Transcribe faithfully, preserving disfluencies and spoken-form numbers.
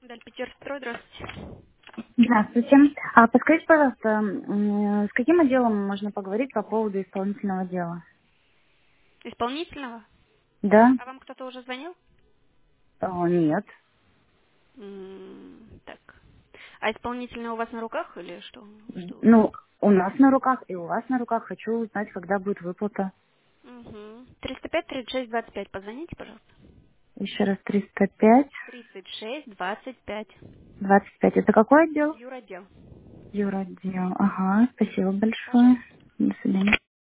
Дальпетерстрой, здравствуйте. Здравствуйте. А подскажите, пожалуйста, м, с каким отделом можно поговорить по поводу исполнительного дела? Исполнительного? Да? А вам кто-то уже звонил? О, нет. М, Так. А исполнительный у вас на руках или что? Что у вас? Ну, у нас на руках и у вас на руках. Хочу узнать, когда будет выплата. Угу. триста пять тридцать шесть двадцать пять. Позвоните, пожалуйста. Еще раз триста пять тридцать шесть двадцать пять. двадцать пять. Это какой отдел? Юротдел. Юротдел. Ага, спасибо большое. Пожалуйста. До свидания.